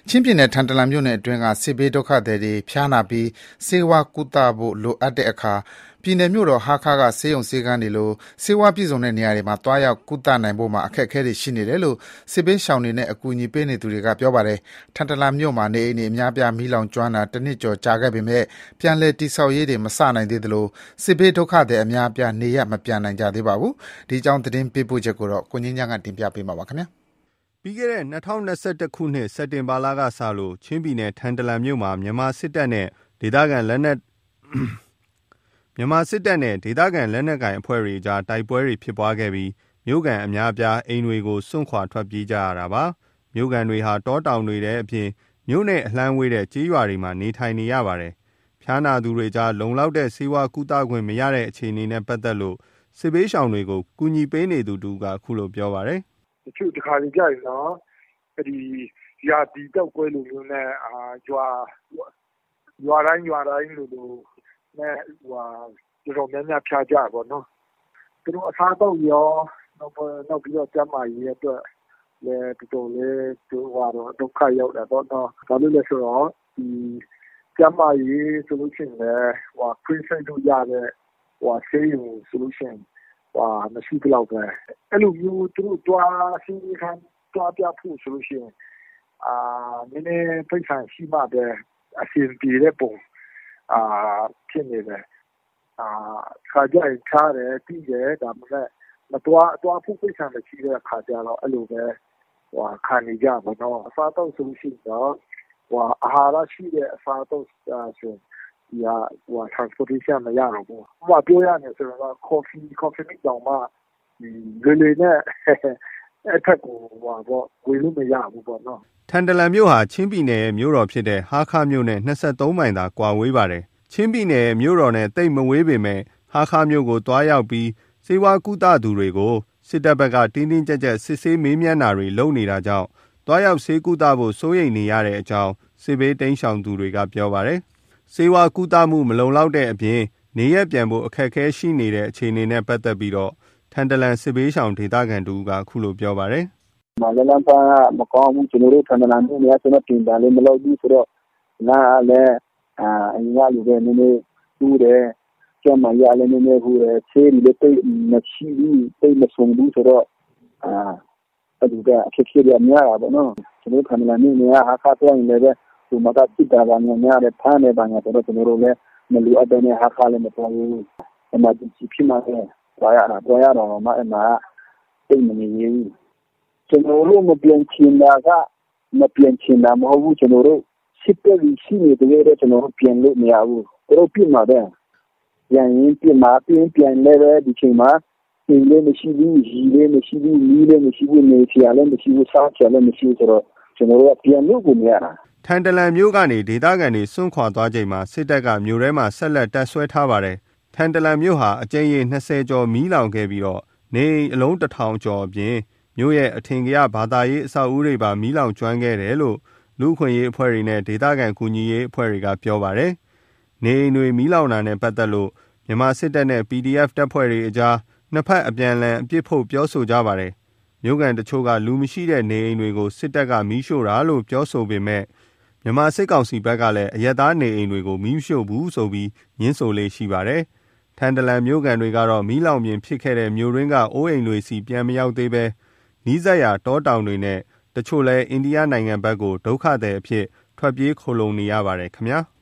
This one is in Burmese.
ချင်းပြည်နယ်ထန်တလန်မြို့နယ်အတွင်းကစစ်ဘေးဒုက္ခသည်တွေဖျားနာပြီးဆေးဝါးကုသဖို့လိုအပ်တဲ့အခါပြည်နယ်မြို့တော်ဟားခါးကဆေးရုံဆေးခန်းတွေလိုဆေးဝါးပြည့်စုံတဲ့နေရာတွေမှာသွားရောက်ကုသနိုင်ဖို့မှာအခက်အခဲတွေရှိနေတယ်လို့စစ်ဘေးရှောင်တွေနဲ့အကူအညီပေးနေသူတွေကပြောပါတယ်။ထန်တလန်မြို့မှာနေအိမ်တွေအများပြားမီးလောင်ကျွမ်းတာတစ်နှစ်ကျော်ကြာခဲ့ပေမဲ့ပြန်လည်တည်ဆောက်ရေးတွေမစနိုင်သေးသလိုစစ်ဘေးဒုက္ခသည်အများပြားနေရမပြန်နိုင်ကြသေးပါဘူး။ဒီအကြောင်းသတင်းပေးပို့ချက်ကိုကိုငင်းညံ့ကတင်ပြပေးမှာပါခင်ဗျာ။ပြီးခဲ့တဲ့2021ခုနှစ်စက်တင်ဘာလကစလို့ချင်းပြည်နယ်ထန်တလန်မြို့မှာမြန်မာစစ်တပ်နဲ့ဒေသခံလက်နက်ကိုင်အဖွဲ့တွေကြားတိုက်ပွဲတွေဖြစ်ပွားခဲ့ပြီးမြို့ကန်အများအပြားအိမ်တွေကိုစွန့်ခွာထွက်ပြေးကြရတာပါ။မြို့ကန်တွေဟာတောတောင်တွေတဲ့အပြင်မြို့နဲ့အလှမ်းဝေးတဲ့ကြေးရွာတွေမှာနေထိုင်နေရပါတယ်။ဖျားနာသူတွေကြားလုံလောက်တဲ့ဆေးဝါးကုသခွင့်မရတဲ့အခြေအနေနဲ့ပတ်သက်လို့စစ်ဘေးရှောင်တွေကိုကူညီပေးနေသူတူကအခုလိုပြောပါတယ်။တချို့တခါကြရင်တော့ဒီရာဒီတောက်ပွဲလိုမျိုးနဲ့ရွာတိုင်းလိုနဲ့တော်တော်များများဖျားကြပါတော့။သူတို့အစားတော့ရောနောက်ပြီးတော့ကျန်းမာရေးအတွက်လည်းတော်တော်လေးဒုက္ခရောက်တာပေါ့နော်။ဘာလို့လဲဆိုတော့ဒီကျန်းမာရေးဆိုလို့ရှိရင်လည်းခွင့်ဆိုင်လို့ရတဲ့ဆေးရုံဆိုလို့ရှိရင်မရှိသလောက်ပဲအဲ့လိုမျိုးသူတို့တွားစီခံတွားပြဖို့ဆိုလို့ရှိရင်နည်းနည်းဖိတ်ဆိုင်ရှိမှပဲအစီအပြေတဲ့ပုံဖြစ်နေတယ်ခါကြရင်ချားတယ်ပြီးတယ်ဒါမှလည်းမတွားဖို့ဖိတ်ဆိုင်မရှိတဲ့ခါကြတော့အဲ့လိုပဲခံနေကြပါတော့အစားတော့ဆိုလို့ရှိတော့အာဟာရရှိတဲ့အစားတော့ဆိုtransportation မရတော့ဘူး။ပြောရမယ်ဆိုတော့ coffee မိတောင်မှလေနဲ့အထက်ကိုဝေလို့မရဘူးပေါ့နော်။ထန်တလန်မြို့ဟာချင်းပြည်နယ်ရဲ့မြို့တော်ဖြစ်တဲ့ဟားခါးမြို့နဲ့23မိုင်သာကွာဝေးပါတယ်။ချင်းပြည်နယ်ရဲ့မြို့တော်နဲ့တိတ်မဝေးပေမဲ့ဟားခါးမြို့ကိုတွားရောက်ပြီးဆေးဝါးကုသသူတွေကိုစစ်တပ်ဘက်ကတင်းတင်းကြပ်ကြပ်စစ်ဆေးမေးမြန်းတာတွေလုပ်နေတာကြောင့်တွားရောက်ဆေးကုသဖို့စိုးရိမ်နေရတဲ့အကြောင်းစစ်ဘေးတိမ်းရှောင်သူတွေကပြောပါတယ်။ဆေးဝါးကုသမှုမလုံလောက်တဲ့အပြင်နေရပြန်ဖို့အခက်အခဲရှိနေတဲ့အခြေအနေနဲ့ပတ်သက်ပြီးတော့ထန်တလန်စစ်ဘေးရှောင်ဒေသခံတူကအခုလိုပြောပါတယ်။လလန်ပါမကောင်းဘူးကျွန်တော်တို့ထန်တလန်မြို့နေရာကျွန်တော်တင်တယ်လည်းမလုပ်ဘူးဆိုတော့နားလည်းအင်္ဂါလူတွေနည်းနည်းတူတယ်ကျမရလည်းနည်းနည်းဟိုဆေးတွေတိတ်မရှိဘူးတိတ်မဆုံးဘူးဆိုတော့အဲ့ဒီကအခက်အခဲတွေများတာပေါ့နော်ကျွန်တော်ထန်တလန်မြို့နေရာဟာခါတော့ရင်လည်းဒီမှာတက်တာပါများတယ်ဖမ်းနေပါညာဆိုတော့ကျွန်တော်တို့လည်းမလူအပ်တဲ့ဟာခါလည်းမပေါ်ဘူးအမှဒီဖြစ်မှာလည်းတွားရတော့မှအမှတိတ်မနေဘူးကျွန်တော်တို့မပြန်ချင်တာမဟုတ်ဘူးကျွန်တော်တို့စစ်တပ်ရှိနေတဲ့ကျွန်တော်တို့ပြန်လို့မရဘူးတို့ပြမှာပဲပြန်ရင်ပြန်လည်းပဲဒီချိန်မှာဒီလည်းမရှိဘူးရီလည်းမရှိဘူးမီးလည်းမရှိဘူးနေချာလည်းမရှိဘူးစားချလည်းမရှိဘူးဆိုတော့ကျွန်တော်တို့ပြန်လို့ကိုမရတာထန်တလန်မြို့ကနေဒေသခံတွေစွန့်ခွာသွားချိန်မှာစစ်တပ်ကမြို့ထဲမှာဆက်လက်တပ်ဆွဲထားပါတယ်ထန်တလန်မြို့ဟာအကြိမ်ရေ20ကျော်မီးလောင်ခဲ့ပြီးတော့နေအလုံး1000ကျော်အပြင်မြို့ရဲ့အထင်ကရဘာသာရေးအဆောက်အဦတွေပါမီးလောင်ကျွမ်းခဲ့တယ်လို့လူခွင့်ရေးအဖွဲ့တွေနဲ့ဒေသခံကူညီရေးအဖွဲ့တွေကပြောပါတယ်နေအိမ်တွေမီးလောင်တာနဲ့ပတ်သက်လို့မြန်မာစစ်တပ်နဲ့ PDF တပ်ဖွဲ့တွေအကြားနှစ်ဖက်အပြန်အလှန်အပြစ်ဖို့ပြောဆိုကြပါတယ်မြို့ကန်တချို့ကလူမရှိတဲ့နေအိမ်တွေကိုစစ်တပ်ကမီးရှို့တာလို့ပြောဆိုပေမဲ့မြန်မာစစ်ကောင်စီဘက်ကလည်းအရက်သားနေအိမ်တွေကိုမီးရှို့ဘူးဆိုပြီးညှင်းဆိုလေးရှိပါတယ်ထန်တလန်မြို့ကန်တွေကတော့မီးလောင်ပြင်ဖြစ်ခဲ့တဲ့မြို့ရင်းကအိုးအိမ်တွေစီပြန်မရောက်သေးပဲနီးစပ်ရာတောတောင်တွေနဲ့တချို့လဲအိန္ဒိယနိုင်ငံဘက်ကိုဒုက္ခသည်အဖြစ်ထွက်ပြေးခိုလုံနေရပါတယ်ခင်ဗျာ